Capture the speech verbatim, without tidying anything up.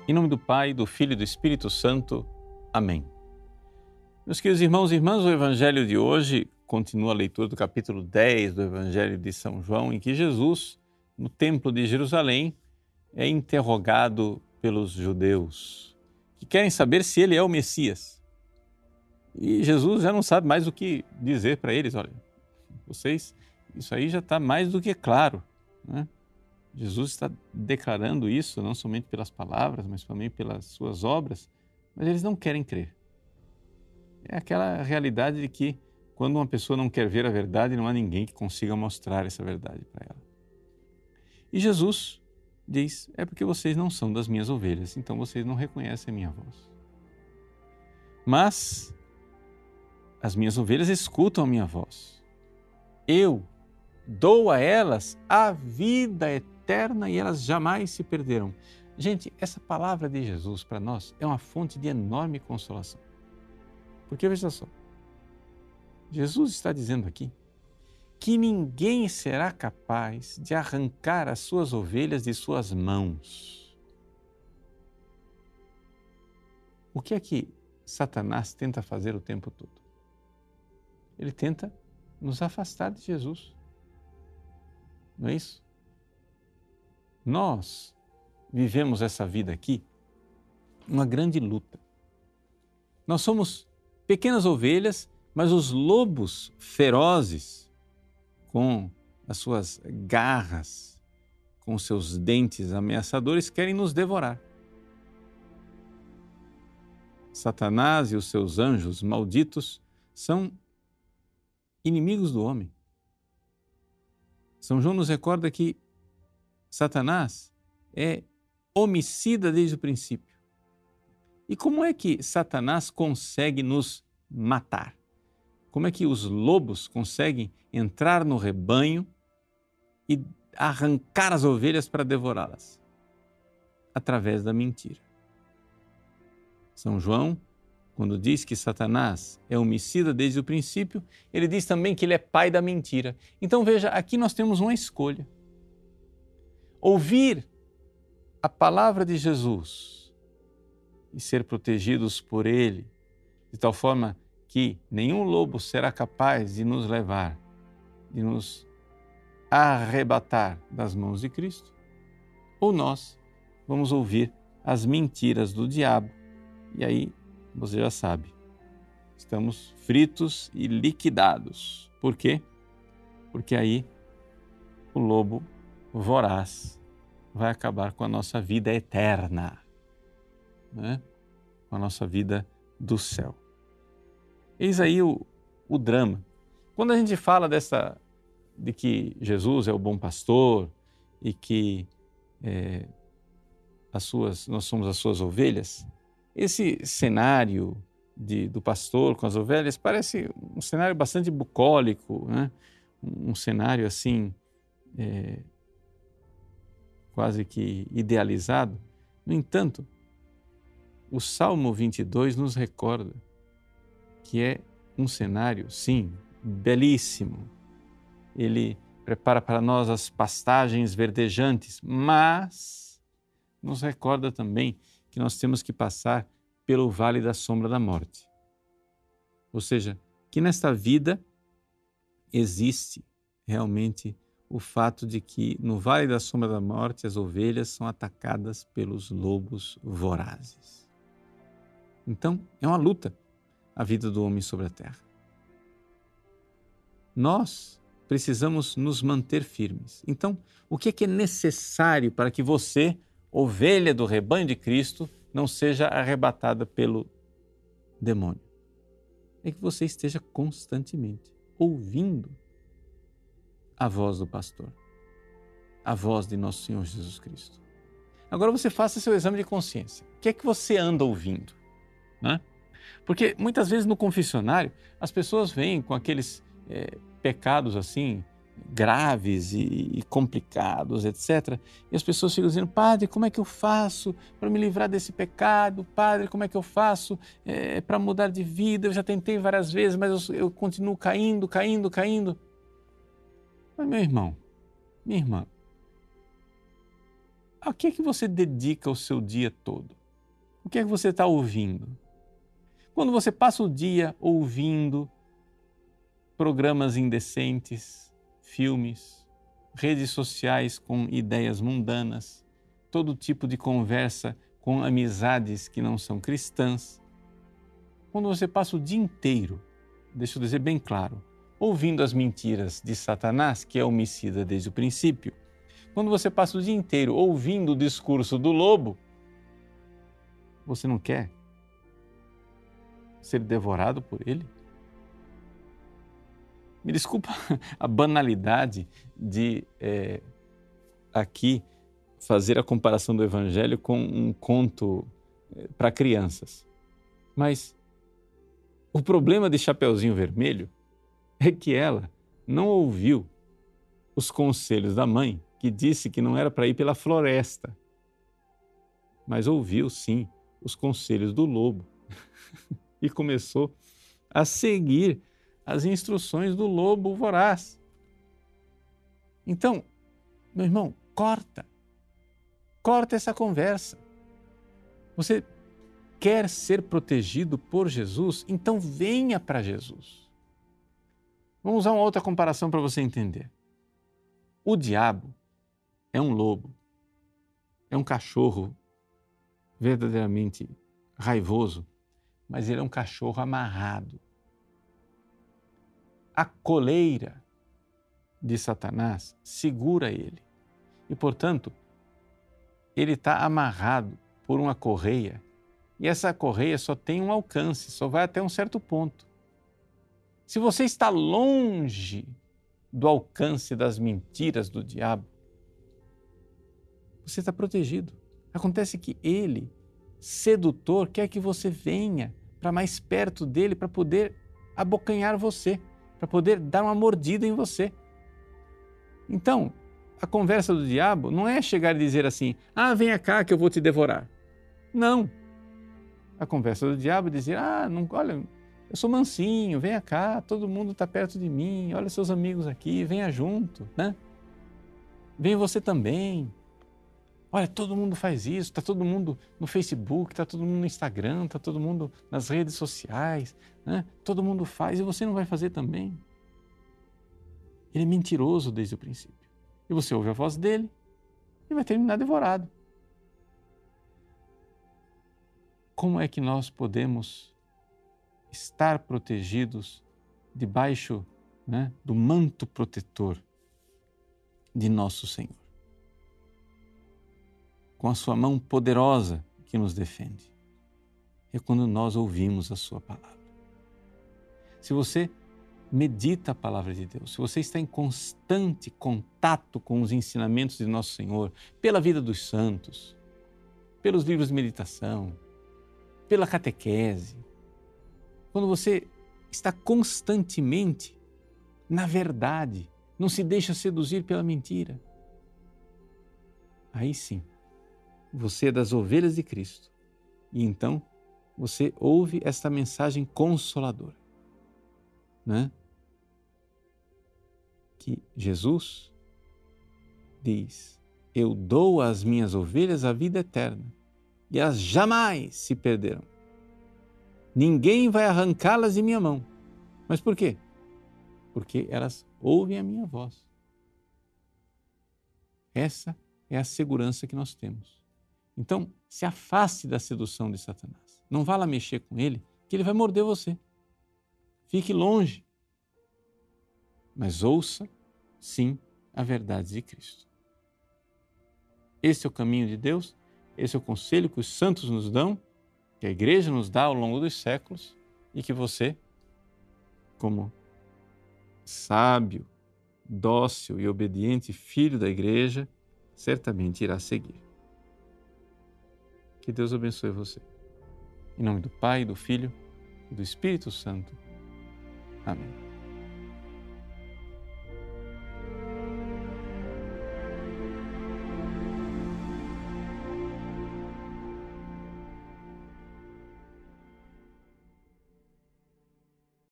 Em nome do Pai, do Filho e do Espírito Santo. Amém. Meus queridos irmãos e irmãs, o Evangelho de hoje continua a leitura do capítulo dez do Evangelho de São João, em que Jesus, no Templo de Jerusalém, é interrogado pelos judeus, que querem saber se ele é o Messias. E Jesus já não sabe mais o que dizer para eles. Olha, vocês, isso aí já está mais do que claro, né? Jesus está declarando isso não somente pelas palavras, mas também pelas suas obras, mas eles não querem crer. É aquela realidade de que quando uma pessoa não quer ver a verdade, não há ninguém que consiga mostrar essa verdade para ela. E Jesus diz, é porque vocês não são das minhas ovelhas, então vocês não reconhecem a minha voz. Mas as minhas ovelhas escutam a minha voz. Eu dou a elas a vida eterna e elas jamais se perderão. Gente, essa palavra de Jesus para nós é uma fonte de enorme consolação. Porque veja só, Jesus está dizendo aqui que ninguém será capaz de arrancar as suas ovelhas de suas mãos. O que é que Satanás tenta fazer o tempo todo? Ele tenta nos afastar de Jesus. Não é isso? Nós vivemos essa vida aqui uma grande luta. Nós somos pequenas ovelhas, mas os lobos ferozes, com as suas garras, com os seus dentes ameaçadores, querem nos devorar. Satanás e os seus anjos malditos são inimigos do homem. São João nos recorda que Satanás é homicida desde o princípio. E como é que Satanás consegue nos matar? Como é que os lobos conseguem entrar no rebanho e arrancar as ovelhas para devorá-las? Através da mentira. São João, quando diz que Satanás é homicida desde o princípio, ele diz também que ele é pai da mentira. Então veja, aqui nós temos uma escolha. Ouvir a palavra de Jesus e ser protegidos por ele, de tal forma que nenhum lobo será capaz de nos levar, de nos arrebatar das mãos de Cristo, ou nós vamos ouvir as mentiras do diabo e aí você já sabe, estamos fritos e liquidados. Por quê? Porque aí o lobo voraz vai acabar com a nossa vida eterna, né? Com a nossa vida do céu. Eis aí o, o drama. Quando a gente fala dessa, de que Jesus é o bom pastor e que é, as suas, nós somos as suas ovelhas, esse cenário de, do pastor com as ovelhas parece um cenário bastante bucólico, né? Um cenário assim, é, quase que idealizado. No entanto, o Salmo vinte e dois nos recorda que é um cenário, sim, belíssimo. Ele prepara para nós as pastagens verdejantes, mas nos recorda também que nós temos que passar pelo vale da sombra da morte. Ou seja, que nesta vida existe realmente o fato de que no vale da sombra da morte as ovelhas são atacadas pelos lobos vorazes. Então, é uma luta a vida do homem sobre a terra. Nós precisamos nos manter firmes. Então, o que é que é necessário para que você, ovelha do rebanho de Cristo, não seja arrebatada pelo demônio? É que você esteja constantemente ouvindo a voz do pastor, a voz de nosso Senhor Jesus Cristo. Agora você faça seu exame de consciência. O que é que você anda ouvindo? Né? Porque muitas vezes no confessionário as pessoas vêm com aqueles é, pecados assim graves e, e complicados, etcétera. E as pessoas ficam dizendo, padre, como é que eu faço para me livrar desse pecado? Padre, como é que eu faço é, para mudar de vida? Eu já tentei várias vezes, mas eu, eu continuo caindo, caindo, caindo. Mas meu irmão, minha irmã, a que é que você dedica o seu dia todo? O que é que você está ouvindo? Quando você passa o dia ouvindo programas indecentes, filmes, redes sociais com ideias mundanas, todo tipo de conversa com amizades que não são cristãs, quando você passa o dia inteiro, deixa eu dizer bem claro, ouvindo as mentiras de Satanás, que é homicida desde o princípio, quando você passa o dia inteiro ouvindo o discurso do lobo, você não quer ser devorado por ele? Me desculpa a banalidade de é, aqui fazer a comparação do Evangelho com um conto é, para crianças. Mas o problema de Chapeuzinho Vermelho é que ela não ouviu os conselhos da mãe, que disse que não era para ir pela floresta, mas ouviu sim os conselhos do lobo e começou a seguir as instruções do lobo voraz. Então, meu irmão, corta, corta essa conversa. Você quer ser protegido por Jesus? Então venha para Jesus. Vamos usar uma outra comparação para você entender. O diabo é um lobo, é um cachorro verdadeiramente raivoso, mas ele é um cachorro amarrado. A coleira de Satanás segura ele e, portanto, ele está amarrado por uma correia e essa correia só tem um alcance, só vai até um certo ponto. Se você está longe do alcance das mentiras do diabo, você está protegido. Acontece que ele, sedutor, quer que você venha para mais perto dele para poder abocanhar você, para poder dar uma mordida em você. Então, a conversa do diabo não é chegar e dizer assim, ah, venha cá que eu vou te devorar. Não. A conversa do diabo é dizer, ah, não, olha, eu sou mansinho, venha cá, todo mundo está perto de mim, olha seus amigos aqui, venha junto, né? Venha você também. Olha, todo mundo faz isso, está todo mundo no Facebook, está todo mundo no Instagram, está todo mundo nas redes sociais, né? Todo mundo faz e você não vai fazer também. Ele é mentiroso desde o princípio. E você ouve a voz dele e vai terminar devorado. Como é que nós podemos estar protegidos debaixo, né, do manto protetor de nosso Senhor? Com a sua mão poderosa que nos defende. É quando nós ouvimos a sua palavra. Se você medita a palavra de Deus, se você está em constante contato com os ensinamentos de nosso Senhor, pela vida dos santos, pelos livros de meditação, pela catequese, quando você está constantemente na verdade, não se deixa seduzir pela mentira, aí sim, você é das ovelhas de Cristo. E então você ouve esta mensagem consoladora, né? Que Jesus diz, eu dou às minhas ovelhas a vida eterna e elas jamais se perderão. Ninguém vai arrancá-las de minha mão. Mas por quê? Porque elas ouvem a minha voz. Essa é a segurança que nós temos. Então, se afaste da sedução de Satanás. Não vá lá mexer com ele, que ele vai morder você. Fique longe. Mas ouça, sim, a verdade de Cristo. Esse é o caminho de Deus, esse é o conselho que os santos nos dão, que a Igreja nos dá ao longo dos séculos e que você, como sábio, dócil e obediente filho da Igreja, certamente irá seguir. Que Deus abençoe você. Em nome do Pai, do Filho e do Espírito Santo. Amém.